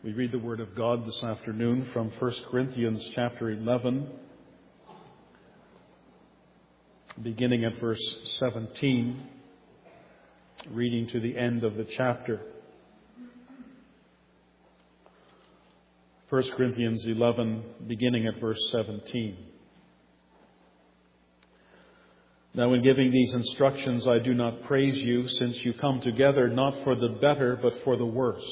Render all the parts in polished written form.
We read the Word of God this afternoon from 1 Corinthians chapter 11, beginning at verse 17, reading to the end of the chapter. 1 Corinthians 11, beginning at verse 17. Now in giving these instructions, I do not praise you, since you come together not for the better, but for the worse.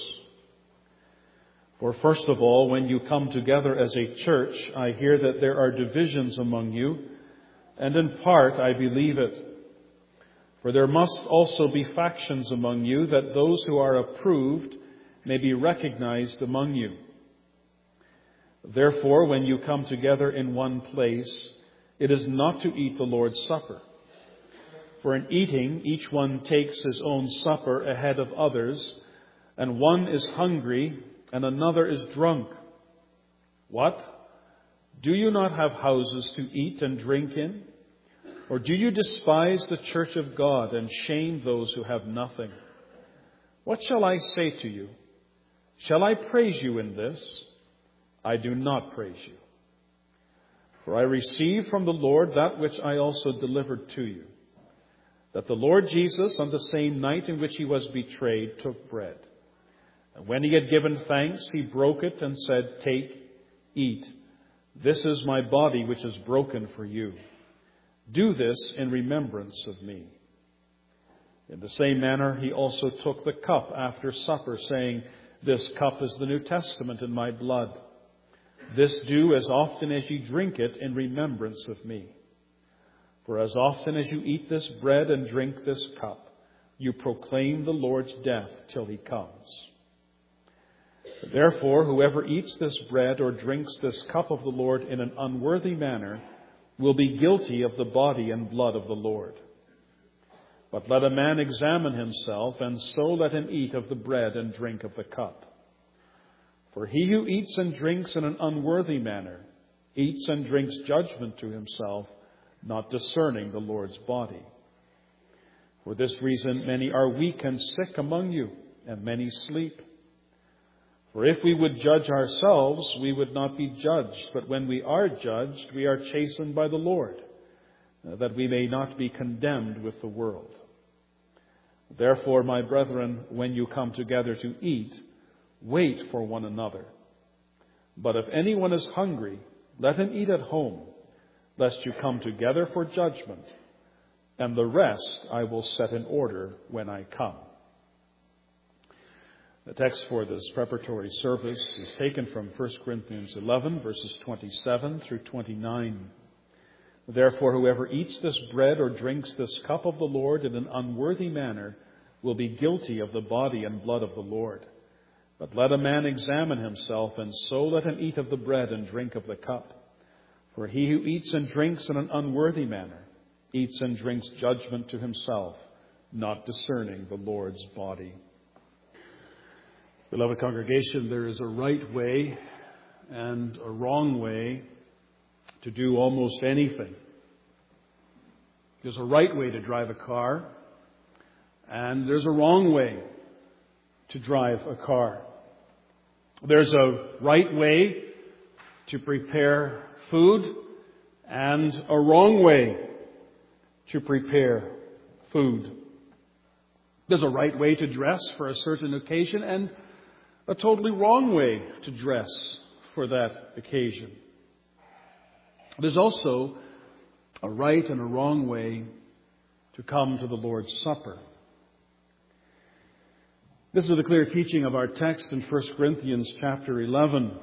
For first of all, when you come together as a church, I hear that there are divisions among you, and in part I believe it. For there must also be factions among you, that those who are approved may be recognized among you. Therefore, when you come together in one place, it is not to eat the Lord's Supper. For in eating, each one takes his own supper ahead of others, and one is hungry and another is drunk. What? Do you not have houses to eat and drink in? Or do you despise the church of God and shame those who have nothing? What shall I say to you? Shall I praise you in this? I do not praise you. For I received from the Lord that which I also delivered to you, that the Lord Jesus, on the same night in which he was betrayed, took bread. And when he had given thanks, he broke it and said, "Take, eat. This is my body, which is broken for you. Do this in remembrance of me." In the same manner, he also took the cup after supper, saying, "This cup is the New Testament in my blood. This do as often as you drink it in remembrance of me. For as often as you eat this bread and drink this cup, you proclaim the Lord's death till he comes. Therefore, whoever eats this bread or drinks this cup of the Lord in an unworthy manner will be guilty of the body and blood of the Lord. But let a man examine himself, and so let him eat of the bread and drink of the cup. For he who eats and drinks in an unworthy manner eats and drinks judgment to himself, not discerning the Lord's body. For this reason many are weak and sick among you, and many sleep. For if we would judge ourselves, we would not be judged. But when we are judged, we are chastened by the Lord, that we may not be condemned with the world. Therefore, my brethren, when you come together to eat, wait for one another. But if anyone is hungry, let him eat at home, lest you come together for judgment. And the rest I will set in order when I come. The text for this preparatory service is taken from 1 Corinthians 11, verses 27 through 29. Therefore, whoever eats this bread or drinks this cup of the Lord in an unworthy manner will be guilty of the body and blood of the Lord. But let a man examine himself, and so let him eat of the bread and drink of the cup. For he who eats and drinks in an unworthy manner eats and drinks judgment to himself, not discerning the Lord's body. Beloved congregation, there is a right way and a wrong way to do almost anything. There's a right way to drive a car, and there's a wrong way to drive a car. There's a right way to prepare food and a wrong way to prepare food. There's a right way to dress for a certain occasion and a totally wrong way to dress for that occasion. There's also a right and a wrong way to come to the Lord's Supper. This is the clear teaching of our text in 1 Corinthians chapter 11.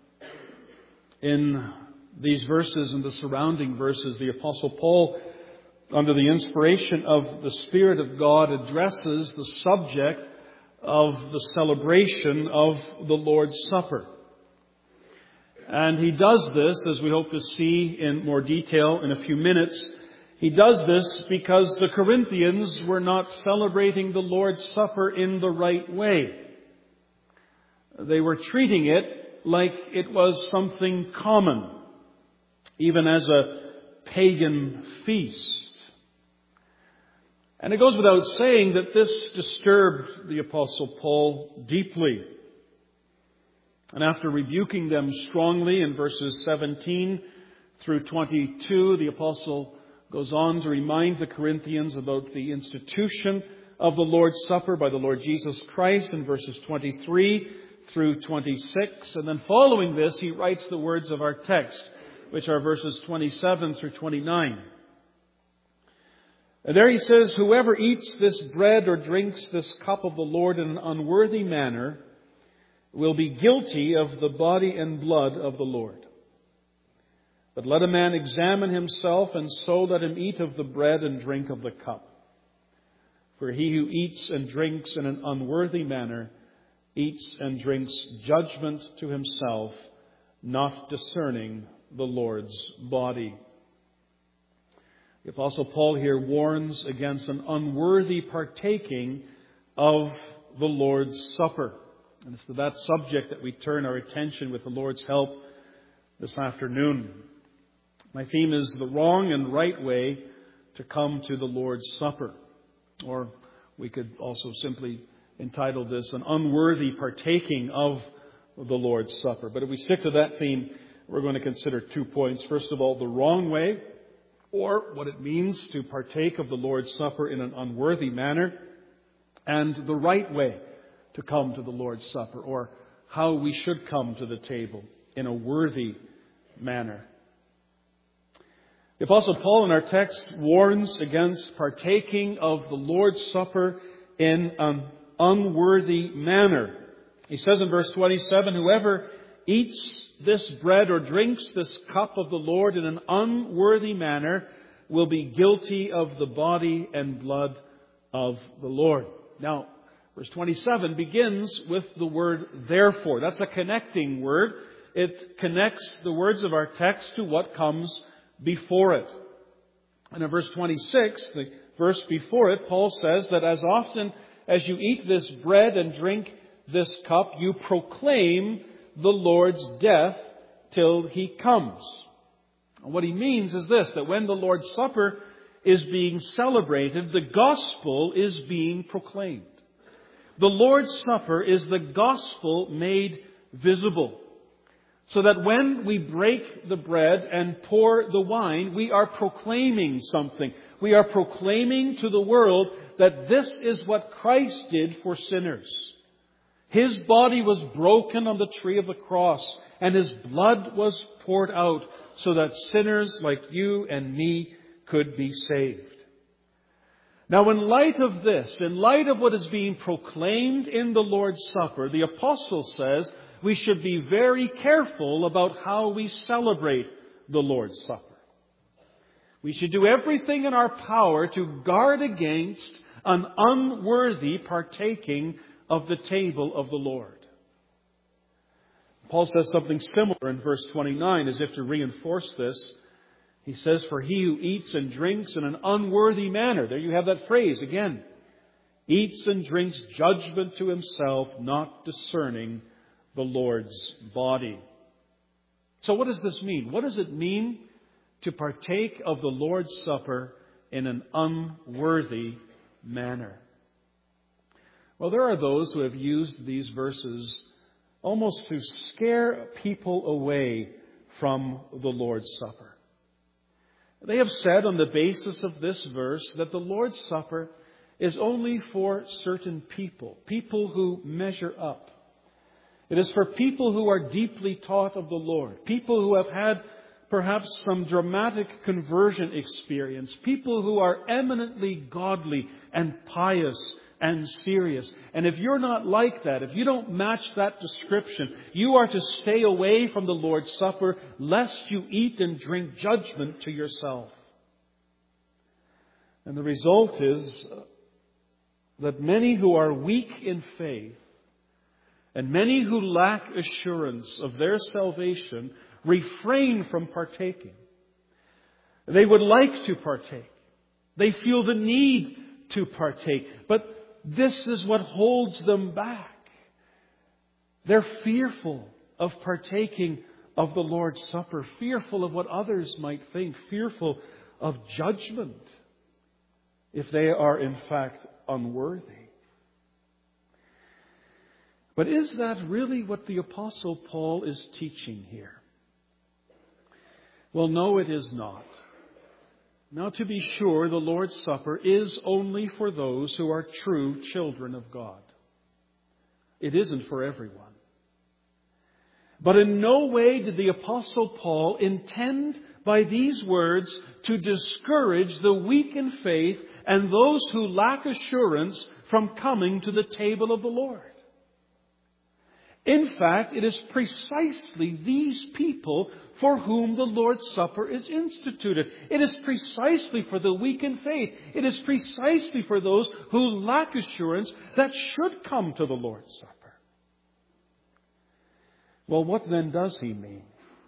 In these verses and the surrounding verses, the Apostle Paul, under the inspiration of the Spirit of God, addresses the subject of the celebration of the Lord's Supper. And he does this, as we hope to see in more detail in a few minutes, he does this because the Corinthians were not celebrating the Lord's Supper in the right way. They were treating it like it was something common, even as a pagan feast. And it goes without saying that this disturbed the Apostle Paul deeply. And after rebuking them strongly in verses 17 through 22, the Apostle goes on to remind the Corinthians about the institution of the Lord's Supper by the Lord Jesus Christ in verses 23 through 26. And then following this, he writes the words of our text, which are verses 27 through 29. And there he says, "Whoever eats this bread or drinks this cup of the Lord in an unworthy manner will be guilty of the body and blood of the Lord. But let a man examine himself, and so let him eat of the bread and drink of the cup. For he who eats and drinks in an unworthy manner eats and drinks judgment to himself, not discerning the Lord's body." The Apostle Paul here warns against an unworthy partaking of the Lord's Supper. And it's to that subject that we turn our attention with the Lord's help this afternoon. My theme is the wrong and right way to come to the Lord's Supper. Or we could also simply entitle this an unworthy partaking of the Lord's Supper. But if we stick to that theme, we're going to consider 2 points. First of all, the wrong way, or what it means to partake of the Lord's Supper in an unworthy manner, and the right way to come to the Lord's Supper, or how we should come to the table in a worthy manner. The Apostle Paul in our text warns against partaking of the Lord's Supper in an unworthy manner. He says in verse 27, "Whoever eats this bread or drinks this cup of the Lord in an unworthy manner will be guilty of the body and blood of the Lord." Now, verse 27 begins with the word "therefore." That's a connecting word. It connects the words of our text to what comes before it. And in verse 26, the verse before it, Paul says that as often as you eat this bread and drink this cup, you proclaim the Lord's death till He comes. And what he means is this, that when the Lord's Supper is being celebrated, the gospel is being proclaimed. The Lord's Supper is the gospel made visible. So that when we break the bread and pour the wine, we are proclaiming something. We are proclaiming to the world that this is what Christ did for sinners. His body was broken on the tree of the cross, and His blood was poured out so that sinners like you and me could be saved. Now, in light of this, in light of what is being proclaimed in the Lord's Supper, the Apostle says we should be very careful about how we celebrate the Lord's Supper. We should do everything in our power to guard against an unworthy partaking of the table of the Lord. Paul says something similar in verse 29 as if to reinforce this. He says, "For he who eats and drinks in an unworthy manner," there you have that phrase again, "eats and drinks judgment to himself, not discerning the Lord's body." So what does this mean? What does it mean to partake of the Lord's Supper in an unworthy manner? Well, there are those who have used these verses almost to scare people away from the Lord's Supper. They have said on the basis of this verse that the Lord's Supper is only for certain people, people who measure up. It is for people who are deeply taught of the Lord, people who have had perhaps some dramatic conversion experience, people who are eminently godly and pious and serious. And if you're not like that, if you don't match that description, you are to stay away from the Lord's Supper, lest you eat and drink judgment to yourself. And the result is that many who are weak in faith and many who lack assurance of their salvation refrain from partaking. They would like to partake. They feel the need to partake. But this is what holds them back. They're fearful of partaking of the Lord's Supper, fearful of what others might think, fearful of judgment if they are in fact unworthy. But is that really what the Apostle Paul is teaching here? Well, no, it is not. Now, to be sure, the Lord's Supper is only for those who are true children of God. It isn't for everyone. But in no way did the Apostle Paul intend by these words to discourage the weak in faith and those who lack assurance from coming to the table of the Lord. In fact, it is precisely these people for whom the Lord's Supper is instituted. It is precisely for the weak in faith. It is precisely for those who lack assurance that should come to the Lord's Supper. Well, what then does he mean?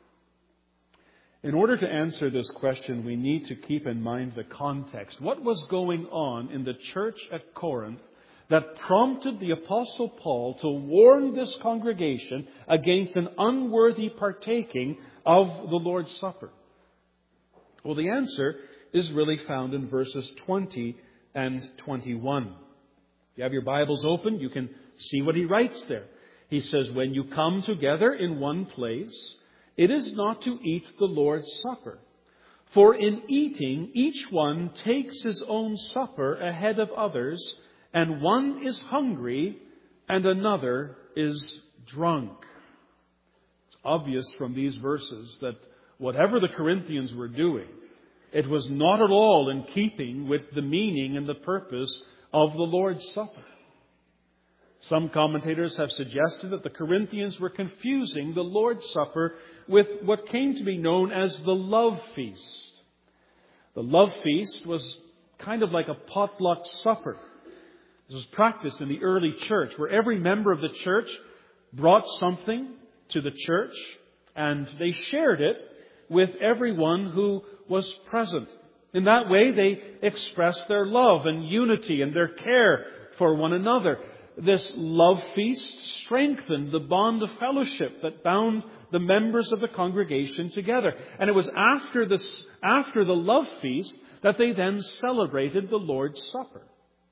In order to answer this question, we need to keep in mind the context. What was going on in the church at Corinth that prompted the Apostle Paul to warn this congregation against an unworthy partaking of the Lord's Supper? Well, the answer is really found in verses 20 and 21. If you have your Bibles open, you can see what he writes there. He says, "When you come together in one place, it is not to eat the Lord's Supper. For in eating, each one takes his own supper ahead of others, and one is hungry and another is drunk." It's obvious from these verses that whatever the Corinthians were doing, it was not at all in keeping with the meaning and the purpose of the Lord's Supper. Some commentators have suggested that the Corinthians were confusing the Lord's Supper with what came to be known as the love feast. The love feast was kind of like a potluck supper. This was practiced in the early church, where every member of the church brought something to the church and they shared it with everyone who was present. In that way, they expressed their love and unity and their care for one another. This love feast strengthened the bond of fellowship that bound the members of the congregation together. And it was after the love feast that they then celebrated the Lord's Supper.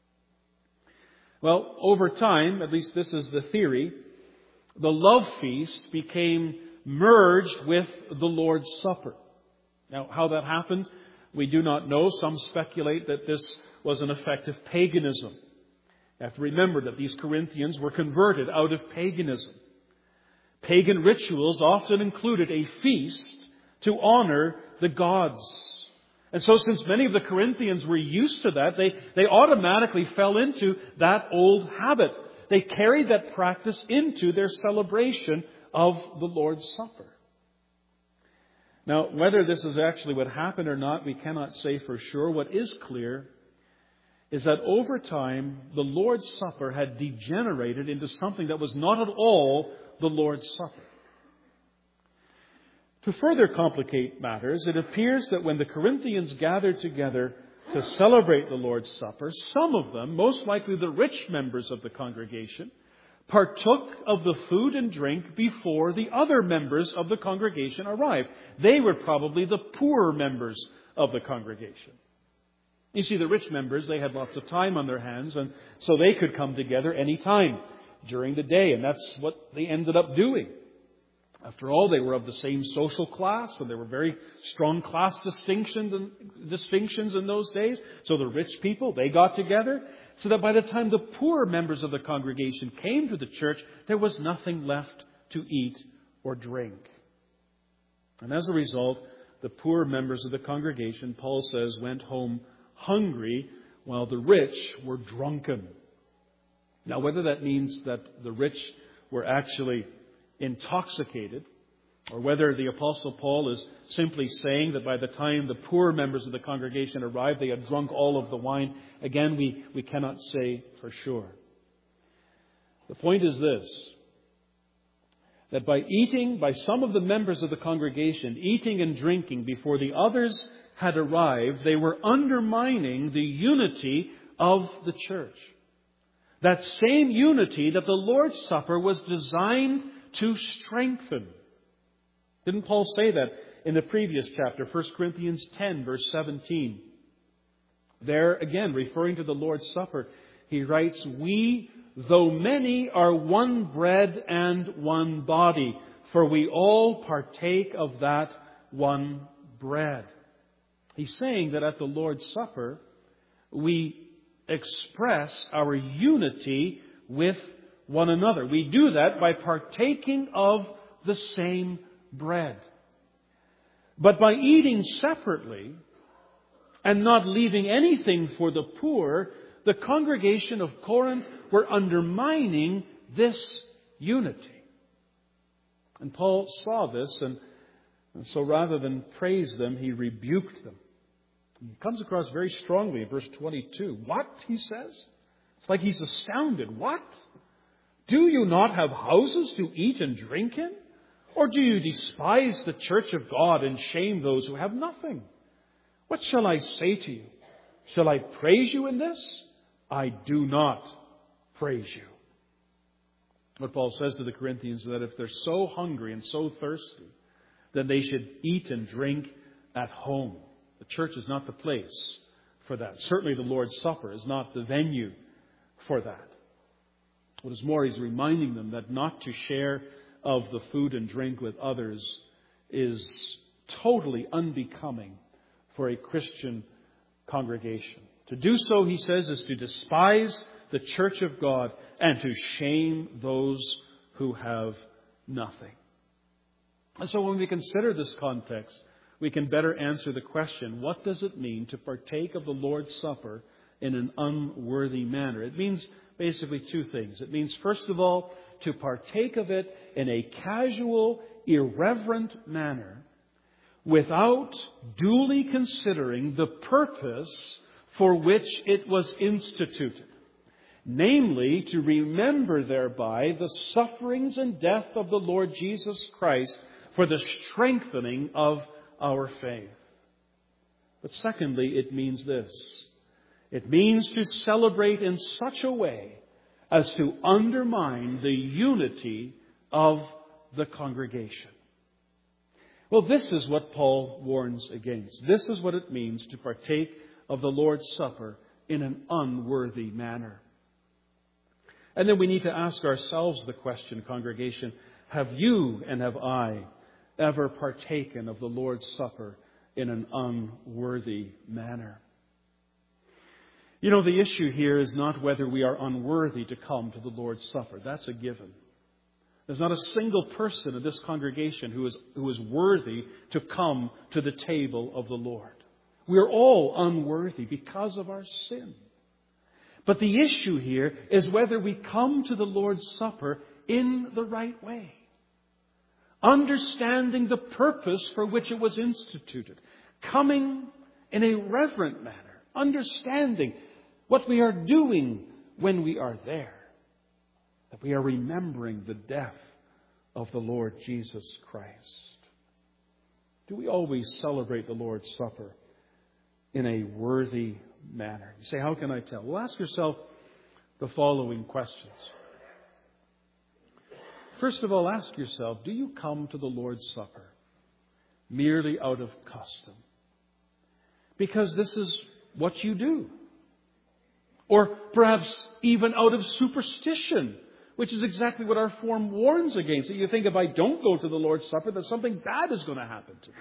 Well, over time, at least this is the theory, the love feast became merged with the Lord's Supper. Now, how that happened, we do not know. Some speculate that this was an effect of paganism. You have to remember that these Corinthians were converted out of paganism. Pagan rituals often included a feast to honor the gods. And so since many of the Corinthians were used to that, they automatically fell into that old habit. They carried that practice into their celebration of the Lord's Supper. Now, whether this is actually what happened or not, we cannot say for sure. What is clear is that over time, the Lord's Supper had degenerated into something that was not at all the Lord's Supper. To further complicate matters, it appears that when the Corinthians gathered together to celebrate the Lord's Supper, some of them, most likely the rich members of the congregation, partook of the food and drink before the other members of the congregation arrived. They were probably the poorer members of the congregation. You see, the rich members, they had lots of time on their hands, and so they could come together any time during the day, and that's what they ended up doing. After all, they were of the same social class, and there were very strong class distinctions in those days. So the rich people, they got together, so that by the time the poorer members of the congregation came to the church, there was nothing left to eat or drink. And as a result, the poor members of the congregation, Paul says, went home hungry, while the rich were drunken. Now, whether that means that the rich were actually intoxicated, or whether the Apostle Paul is simply saying that by the time the poor members of the congregation arrived, they had drunk all of the wine, again, we cannot say for sure. The point is this, that by some of the members of the congregation eating and drinking before the others had arrived, they were undermining the unity of the church. That same unity that the Lord's Supper was designed to strengthen. Didn't Paul say that in the previous chapter, 1 Corinthians 10, verse 17? There, again, referring to the Lord's Supper, he writes, "We though many, are one bread and one body, for we all partake of that one bread. He's saying that at the Lord's Supper, we express our unity with one another. We do that by partaking of the same bread. But by eating separately and not leaving anything for the poor, the congregation of Corinth were undermining this unity. And Paul saw this, and so rather than praise them, he rebuked them. He comes across very strongly in verse 22. What? He says. It's like he's astounded. What? Do you not have houses to eat and drink in? Or do you despise the church of God and shame those who have nothing? What shall I say to you? Shall I praise you in this? I do not praise you. What Paul says to the Corinthians is that if they're so hungry and so thirsty, then they should eat and drink at home. The church is not the place for that. Certainly the Lord's Supper is not the venue for that. What is more, he's reminding them that not to share of the food and drink with others is totally unbecoming for a Christian congregation. To do so, he says, is to despise the church of God and to shame those who have nothing. And so when we consider this context, we can better answer the question, what does it mean to partake of the Lord's Supper in an unworthy manner? It means basically two things. It means, first of all, to partake of it in a casual, irreverent manner without duly considering the purpose for which it was instituted. Namely, to remember thereby the sufferings and death of the Lord Jesus Christ for the strengthening of our faith. But secondly, it means this. It means to celebrate in such a way as to undermine the unity of the congregation. Well, this is what Paul warns against. This is what it means to partake of the Lord's Supper in an unworthy manner. And then we need to ask ourselves the question, congregation, have you and have I ever partaken of the Lord's Supper in an unworthy manner? You know, the issue here is not whether we are unworthy to come to the Lord's Supper. That's a given. There's not a single person in this congregation who is worthy to come to the table of the Lord. We are all unworthy because of our sin. But the issue here is whether we come to the Lord's Supper in the right way, understanding the purpose for which it was instituted, coming in a reverent manner, understanding what we are doing when we are there, that we are remembering the death of the Lord Jesus Christ. Do we always celebrate the Lord's Supper in a worthy manner? You say, how can I tell? Well, ask yourself the following questions. First of all, ask yourself, do you come to the Lord's Supper merely out of custom? Because this is what you do. Or perhaps even out of superstition, which is exactly what our form warns against. That you think if I don't go to the Lord's Supper, that something bad is going to happen to me.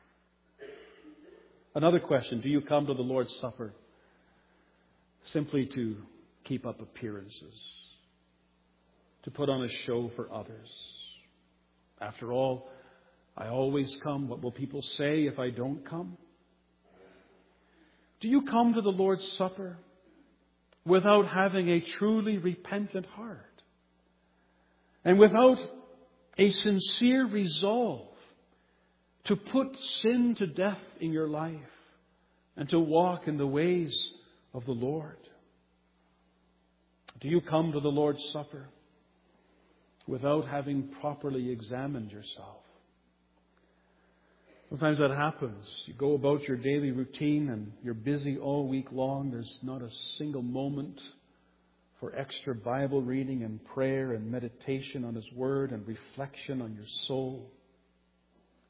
Another question, do you come to the Lord's Supper simply to keep up appearances, to put on a show for others? After all, I always come. What will people say if I don't come? Do you come to the Lord's Supper without having a truly repentant heart and without a sincere resolve to put sin to death in your life and to walk in the ways of the Lord? Do you come to the Lord's Supper without having properly examined yourself? Sometimes that happens. You go about your daily routine and you're busy all week long. There's not a single moment for extra Bible reading and prayer and meditation on His Word and reflection on your soul.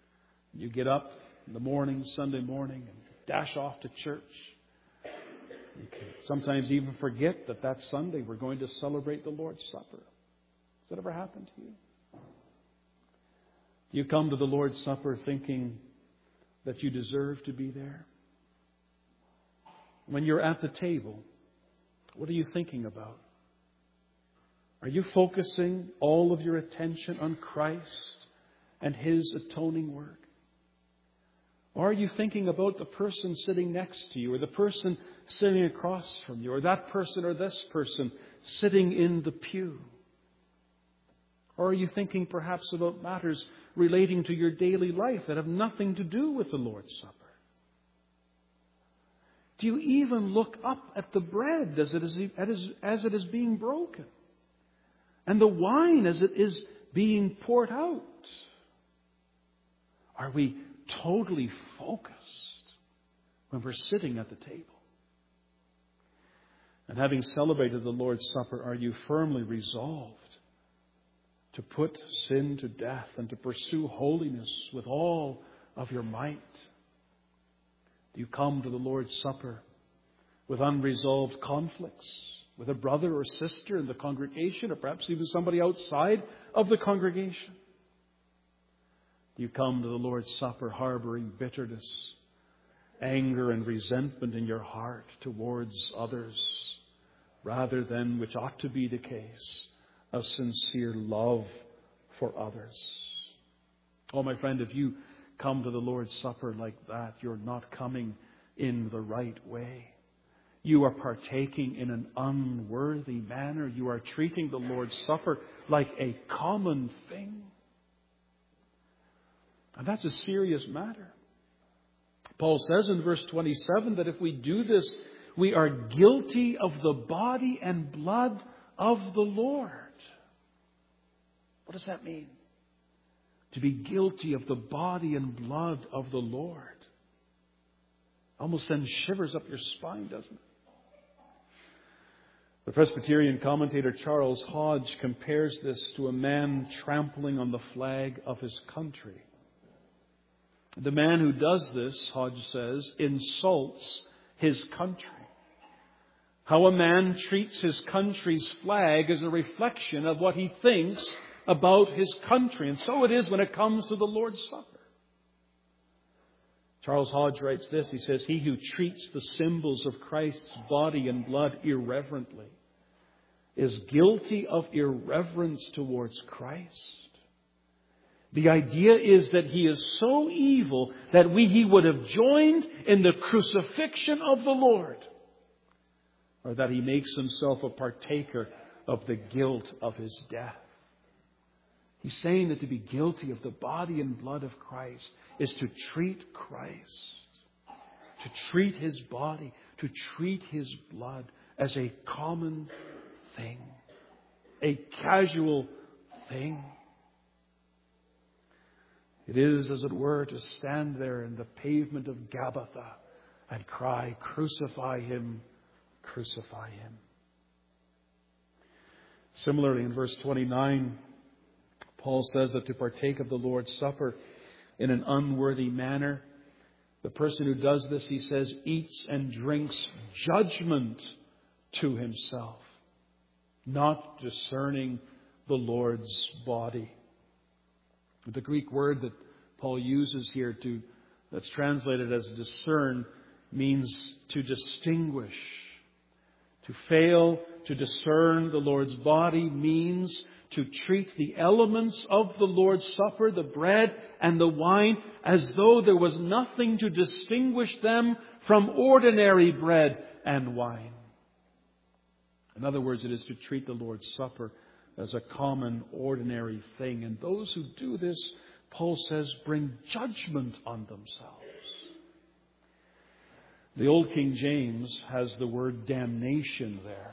You get up in the morning, Sunday morning, and dash off to church. You can sometimes even forget that Sunday we're going to celebrate the Lord's Supper. Has that ever happened to you? You come to the Lord's Supper thinking that you deserve to be there. When you're at the table, what are you thinking about? Are you focusing all of your attention on Christ and His atoning work? Or are you thinking about the person sitting next to you, or the person sitting across from you, or that person or this person sitting in the pew? Or are you thinking perhaps about matters relating to your daily life that have nothing to do with the Lord's Supper? Do you even look up at the bread as it is being broken? And the wine as it is being poured out? Are we totally focused when we're sitting at the table? And having celebrated the Lord's Supper, are you firmly resolved to put sin to death and to pursue holiness with all of your might? Do you come to the Lord's Supper with unresolved conflicts with a brother or sister in the congregation, or perhaps even somebody outside of the congregation? Do you come to the Lord's Supper harboring bitterness, anger and resentment in your heart towards others, rather than, which ought to be the case, a sincere love for others? Oh, my friend, if you come to the Lord's Supper like that, you're not coming in the right way. You are partaking in an unworthy manner. You are treating the Lord's Supper like a common thing. And that's a serious matter. Paul says in verse 27 that if we do this, we are guilty of the body and blood of the Lord. What does that mean? To be guilty of the body and blood of the Lord. Almost sends shivers up your spine, doesn't it? The Presbyterian commentator Charles Hodge compares this to a man trampling on the flag of his country. The man who does this, Hodge says, insults his country. How a man treats his country's flag is a reflection of what he thinks about his country. And so it is when it comes to the Lord's Supper. Charles Hodge writes this. He says, "He who treats the symbols of Christ's body and blood irreverently is guilty of irreverence towards Christ. The idea is that he is so evil that he would have joined in the crucifixion of the Lord, or that he makes himself a partaker of the guilt of his death." He's saying that to be guilty of the body and blood of Christ is to treat Christ, to treat His body, to treat His blood as a common thing, a casual thing. It is, as it were, to stand there in the pavement of Gabbatha and cry, "Crucify Him, crucify Him." Similarly, in verse 29, Paul says that to partake of the Lord's Supper in an unworthy manner, the person who does this, he says, eats and drinks judgment to himself, not discerning the Lord's body. The Greek word that Paul uses here that's translated as discern means to distinguish. To fail to discern the Lord's body means to treat the elements of the Lord's Supper, the bread and the wine, as though there was nothing to distinguish them from ordinary bread and wine. In other words, it is to treat the Lord's Supper as a common, ordinary thing. And those who do this, Paul says, bring judgment on themselves. The Old King James has the word damnation there.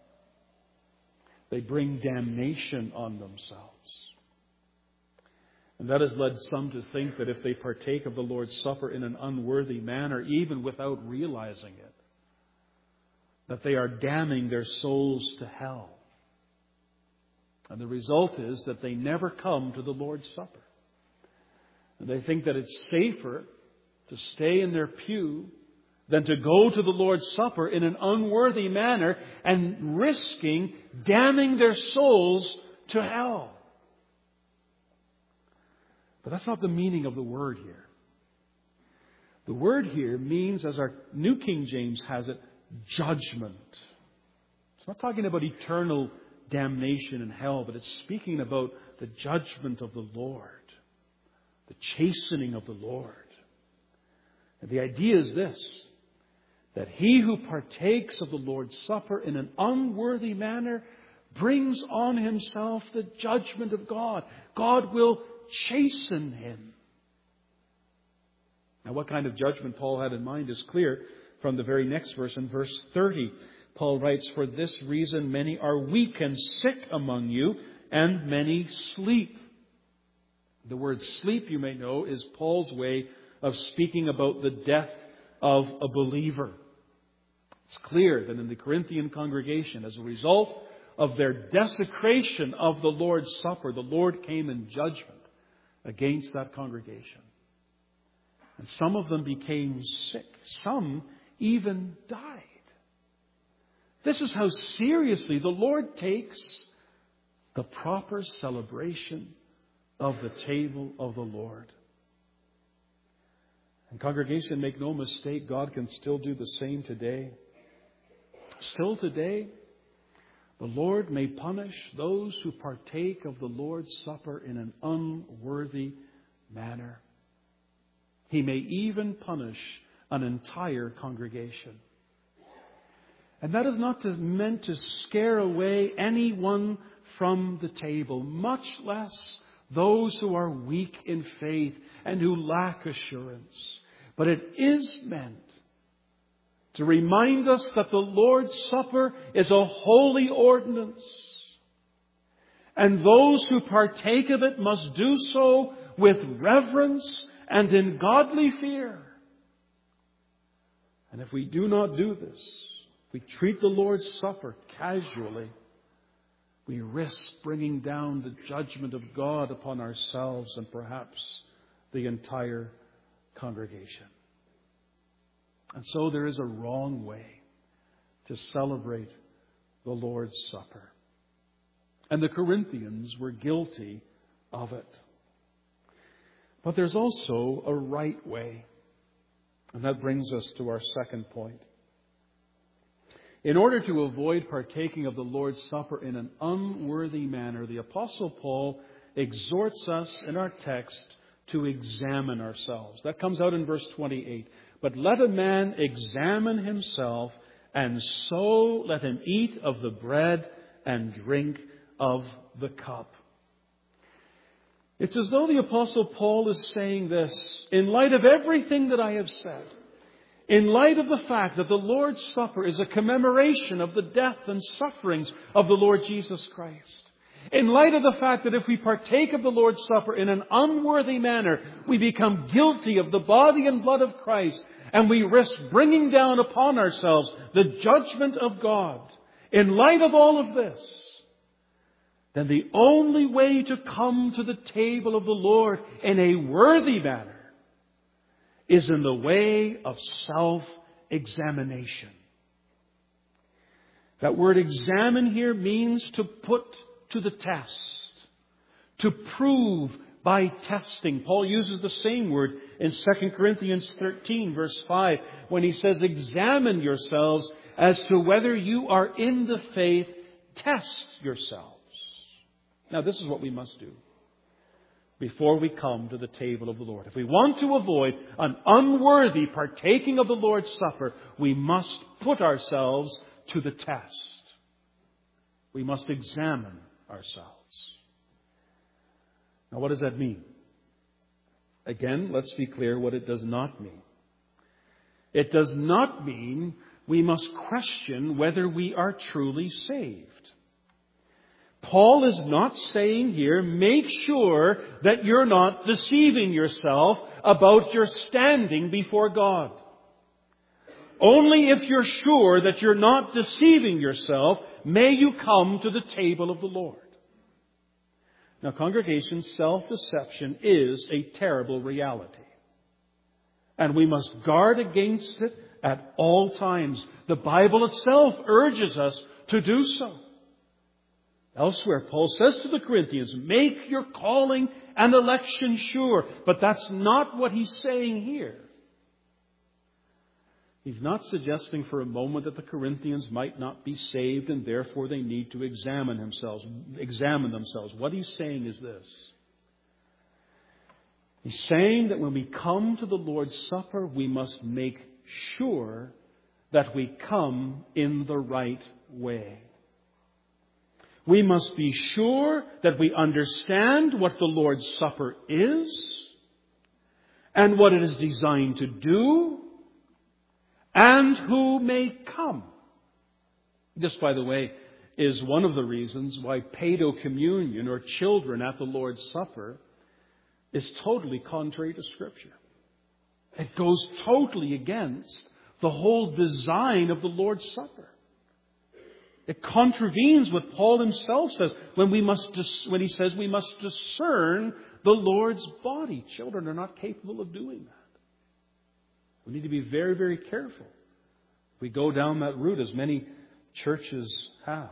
They bring damnation on themselves. And that has led some to think that if they partake of the Lord's Supper in an unworthy manner, even without realizing it, that they are damning their souls to hell. And the result is that they never come to the Lord's Supper. And they think that it's safer to stay in their pew than to go to the Lord's Supper in an unworthy manner and risking damning their souls to hell. But that's not the meaning of the word here. The word here means, as our New King James has it, judgment. It's not talking about eternal damnation in hell, but it's speaking about the judgment of the Lord, the chastening of the Lord. And the idea is this, that he who partakes of the Lord's Supper in an unworthy manner brings on himself the judgment of God. God will chasten him. Now, what kind of judgment Paul had in mind is clear from the very next verse. In verse 30, Paul writes, "For this reason many are weak and sick among you, and many sleep." The word sleep, you may know, is Paul's way of speaking about the death of a believer. It's clear that in the Corinthian congregation, as a result of their desecration of the Lord's Supper, the Lord came in judgment against that congregation. And some of them became sick. Some even died. This is how seriously the Lord takes the proper celebration of the table of the Lord. And congregation, make no mistake, God can still do the same today. Still today, the Lord may punish those who partake of the Lord's Supper in an unworthy manner. He may even punish an entire congregation. And that is not meant to scare away anyone from the table, much less those who are weak in faith and who lack assurance. But it is meant to remind us that the Lord's Supper is a holy ordinance. And those who partake of it must do so with reverence and in godly fear. And if we do not do this, we treat the Lord's Supper casually, we risk bringing down the judgment of God upon ourselves and perhaps the entire congregation. And so there is a wrong way to celebrate the Lord's Supper. And the Corinthians were guilty of it. But there's also a right way. And that brings us to our second point. In order to avoid partaking of the Lord's Supper in an unworthy manner, the Apostle Paul exhorts us in our text to examine ourselves. That comes out in verse 28. "But let a man examine himself, and so let him eat of the bread and drink of the cup." It's as though the Apostle Paul is saying this, in light of everything that I have said, in light of the fact that the Lord's Supper is a commemoration of the death and sufferings of the Lord Jesus Christ, in light of the fact that if we partake of the Lord's Supper in an unworthy manner, we become guilty of the body and blood of Christ, and we risk bringing down upon ourselves the judgment of God. In light of all of this, then the only way to come to the table of the Lord in a worthy manner is in the way of self-examination. That word examine here means to put to the test, to prove by testing. Paul uses the same word in 2 Corinthians 13, verse 5, when he says, "Examine yourselves as to whether you are in the faith, test yourselves." Now, this is what we must do before we come to the table of the Lord. If we want to avoid an unworthy partaking of the Lord's Supper, we must put ourselves to the test. We must examine ourselves. Now, what does that mean? Again, let's be clear what it does not mean. It does not mean we must question whether we are truly saved. Paul is not saying here, make sure that you're not deceiving yourself about your standing before God. Only if you're sure that you're not deceiving yourself, may you come to the table of the Lord. Now, congregation, self-deception is a terrible reality. And we must guard against it at all times. The Bible itself urges us to do so. Elsewhere, Paul says to the Corinthians, make your calling and election sure. But that's not what he's saying here. He's not suggesting for a moment that the Corinthians might not be saved and therefore they need to examine themselves. What he's saying is this. He's saying that when we come to the Lord's Supper, we must make sure that we come in the right way. We must be sure that we understand what the Lord's Supper is and what it is designed to do and who may come. This, by the way, is one of the reasons why paedo-communion, or children at the Lord's Supper, is totally contrary to Scripture. It goes totally against the whole design of the Lord's Supper. It contravenes what Paul himself says when he says we must discern the Lord's body. Children are not capable of doing that. We need to be very, very careful. We go down that route, as many churches have.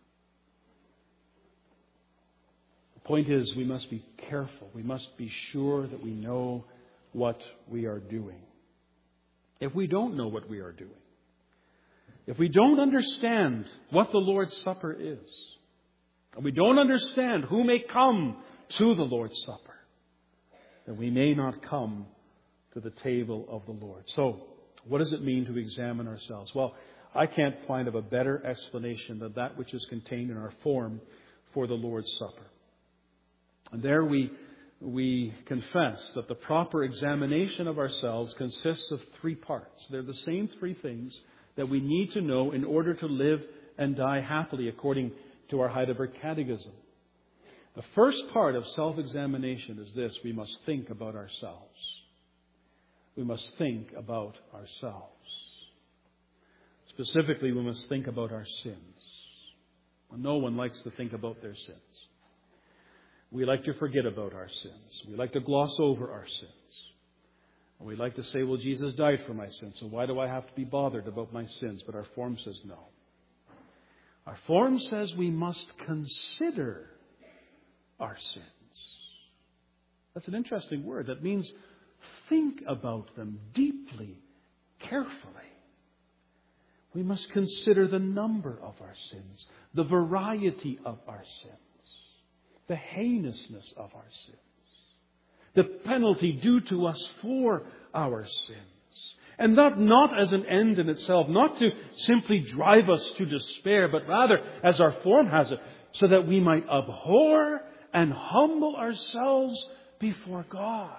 The point is, we must be careful. We must be sure that we know what we are doing. If we don't know what we are doing, if we don't understand what the Lord's Supper is, and we don't understand who may come to the Lord's Supper, then we may not come to the table of the Lord. So, what does it mean to examine ourselves? Well, I can't find of a better explanation than that which is contained in our form for the Lord's Supper. And there we confess that the proper examination of ourselves consists of three parts. They're the same three things that we need to know in order to live and die happily, according to our Heidelberg Catechism. The first part of self-examination is this: we must think about ourselves. We must think about ourselves. Specifically, we must think about our sins. No one likes to think about their sins. We like to forget about our sins. We like to gloss over our sins. And we like to say, well, Jesus died for my sins, so why do I have to be bothered about my sins? But our form says no. Our form says we must consider our sins. That's an interesting word. That means think about them deeply, carefully. We must consider the number of our sins, the variety of our sins, the heinousness of our sins, the penalty due to us for our sins. And that not as an end in itself, not to simply drive us to despair, but rather, as our form has it, so that we might abhor and humble ourselves before God.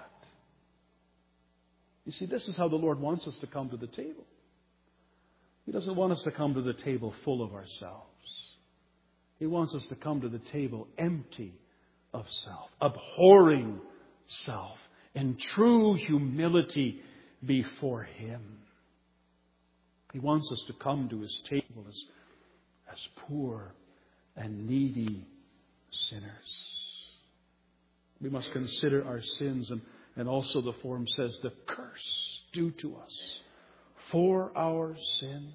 You see, this is how the Lord wants us to come to the table. He doesn't want us to come to the table full of ourselves. He wants us to come to the table empty of self, abhorring self, in true humility before Him. He wants us to come to His table as poor and needy sinners. We must consider our sins, and also the form says the curse due to us for our sins.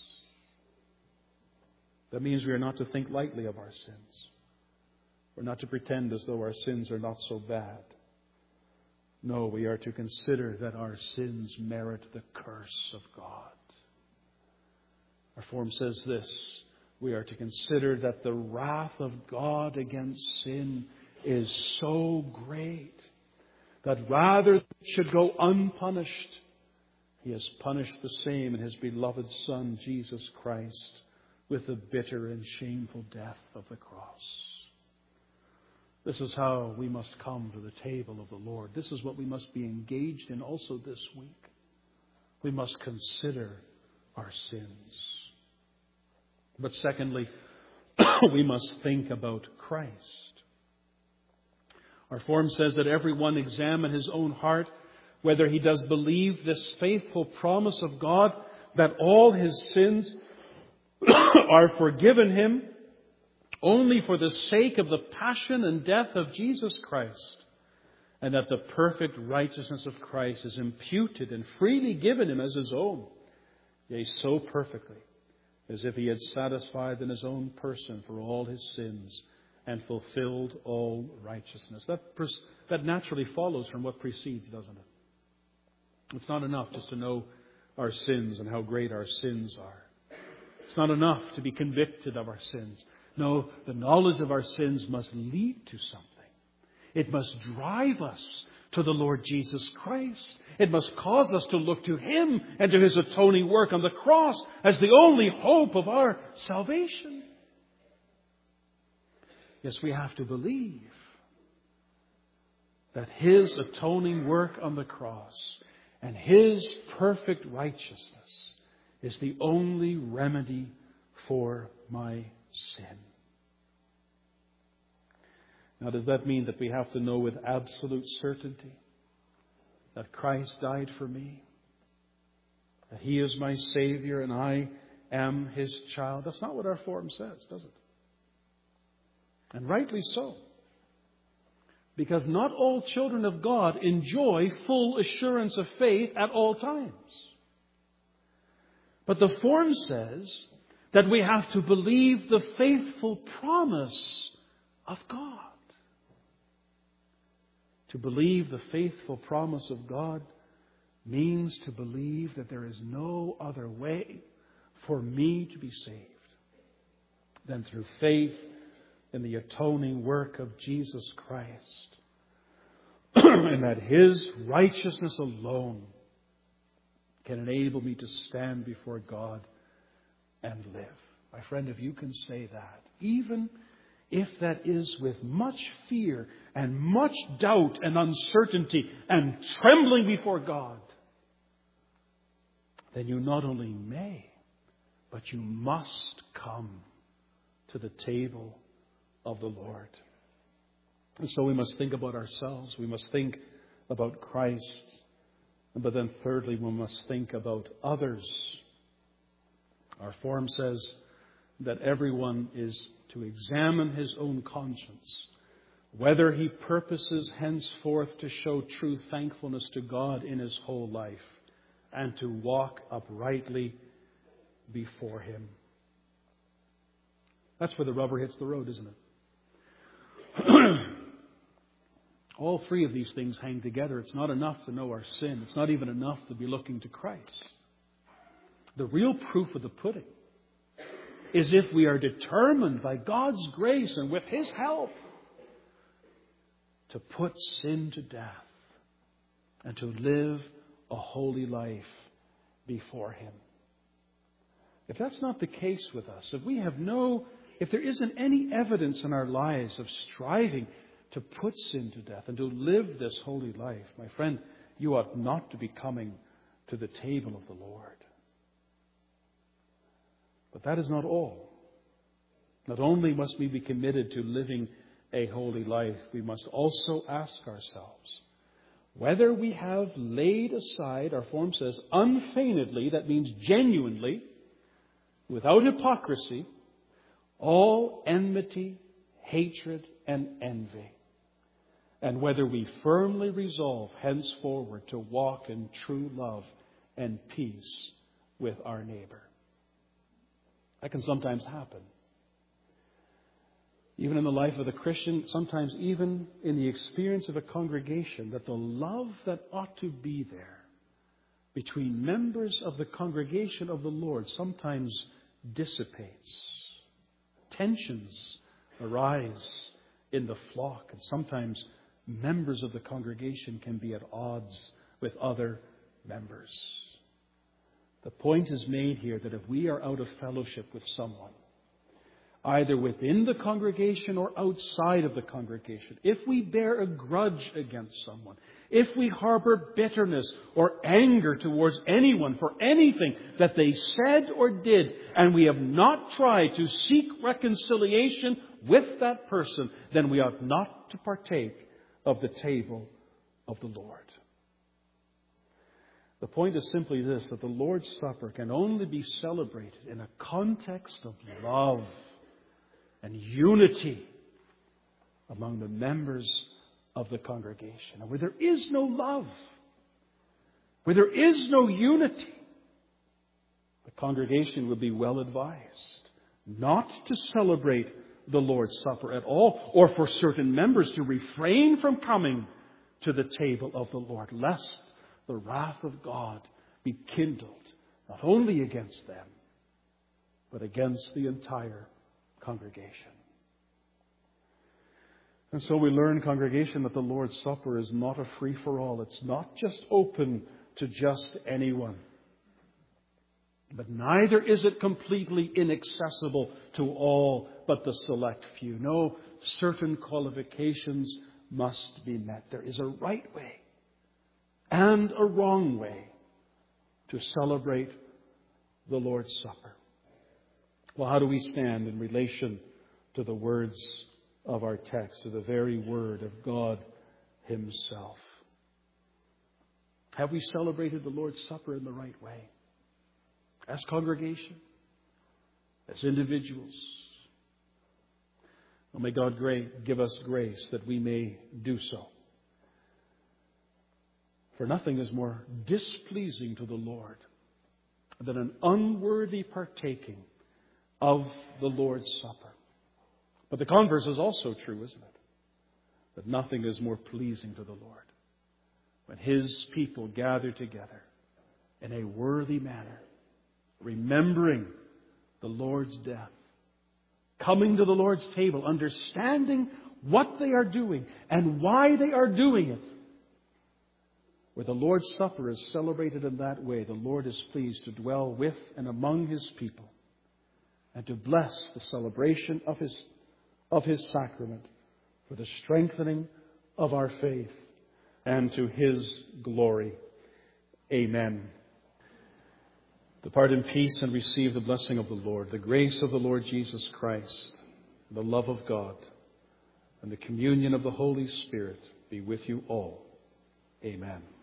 That means we are not to think lightly of our sins. We're not to pretend as though our sins are not so bad. No, we are to consider that our sins merit the curse of God. Our form says this: we are to consider that the wrath of God against sin is so great that rather than it should go unpunished, He has punished the same in His beloved Son, Jesus Christ, with the bitter and shameful death of the cross. This is how we must come to the table of the Lord. This is what we must be engaged in also this week. We must consider our sins. But secondly, we must think about Christ. Our form says that everyone examine his own heart, whether he does believe this faithful promise of God that all his sins are forgiven him only for the sake of the passion and death of Jesus Christ, and that the perfect righteousness of Christ is imputed and freely given him as his own, yea, so perfectly, as if he had satisfied in his own person for all his sins and fulfilled all righteousness. That naturally follows from what precedes, doesn't it? It's not enough just to know our sins and how great our sins are. It's not enough to be convicted of our sins. No, the knowledge of our sins must lead to something. It must drive us to the Lord Jesus Christ. It must cause us to look to Him and to His atoning work on the cross as the only hope of our salvation. Yes, we have to believe that His atoning work on the cross and His perfect righteousness is the only remedy for my sin. Now, does that mean that we have to know with absolute certainty that Christ died for me? That He is my Savior and I am His child? That's not what our form says, does it? And rightly so. Because not all children of God enjoy full assurance of faith at all times. But the form says that we have to believe the faithful promise of God. To believe the faithful promise of God means to believe that there is no other way for me to be saved than through faith in the atoning work of Jesus Christ. And that His righteousness alone can enable me to stand before God and live. My friend, if you can say that, even if that is with much fear and much doubt and uncertainty and trembling before God, then you not only may, but you must come to the table of the Lord. And so we must think about ourselves. We must think about Christ. But then thirdly, we must think about others. Our form says that everyone is to examine his own conscience, whether he purposes henceforth to show true thankfulness to God in his whole life and to walk uprightly before Him. That's where the rubber hits the road, isn't it? All three of these things hang together. It's not enough to know our sin. It's not even enough to be looking to Christ. The real proof of the pudding is if we are determined by God's grace and with His help to put sin to death and to live a holy life before Him. If that's not the case with us, if there isn't any evidence in our lives of striving to put sin to death and to live this holy life, my friend, you ought not to be coming to the table of the Lord. But that is not all. Not only must we be committed to living a holy life, we must also ask ourselves whether we have laid aside, our form says, unfeignedly, that means genuinely, without hypocrisy, all enmity, hatred, and envy, and whether we firmly resolve henceforward to walk in true love and peace with our neighbor. That can sometimes happen. Even in the life of the Christian, sometimes even in the experience of a congregation, that the love that ought to be there between members of the congregation of the Lord sometimes dissipates. Tensions arise in the flock, and sometimes members of the congregation can be at odds with other members. The point is made here that if we are out of fellowship with someone, either within the congregation or outside of the congregation, if we bear a grudge against someone, if we harbor bitterness or anger towards anyone for anything that they said or did, and we have not tried to seek reconciliation with that person, then we ought not to partake of the table of the Lord. The point is simply this, that the Lord's Supper can only be celebrated in a context of love and unity among the members of the congregation. And where there is no love, where there is no unity, congregation would be well advised not to celebrate the Lord's Supper at all, or for certain members to refrain from coming to the table of the Lord, lest the wrath of God be kindled not only against them, but against the entire congregation. And so we learn, congregation, that the Lord's Supper is not a free-for-all. It's not just open to just anyone. But neither is it completely inaccessible to all but the select few. No, certain qualifications must be met. There is a right way and a wrong way to celebrate the Lord's Supper. Well, how do we stand in relation to the words of our text, to the very Word of God Himself? Have we celebrated the Lord's Supper in the right way? As congregation, as individuals. Well, may God give us grace that we may do so. For nothing is more displeasing to the Lord than an unworthy partaking of the Lord's Supper. But the converse is also true, isn't it? That nothing is more pleasing to the Lord when His people gather together in a worthy manner, remembering the Lord's death, coming to the Lord's table, understanding what they are doing and why they are doing it. Where the Lord's Supper is celebrated in that way, the Lord is pleased to dwell with and among His people and to bless the celebration of His sacrament for the strengthening of our faith and to His glory. Amen. Depart in peace and receive the blessing of the Lord. The grace of the Lord Jesus Christ, the love of God, and the communion of the Holy Spirit be with you all. Amen.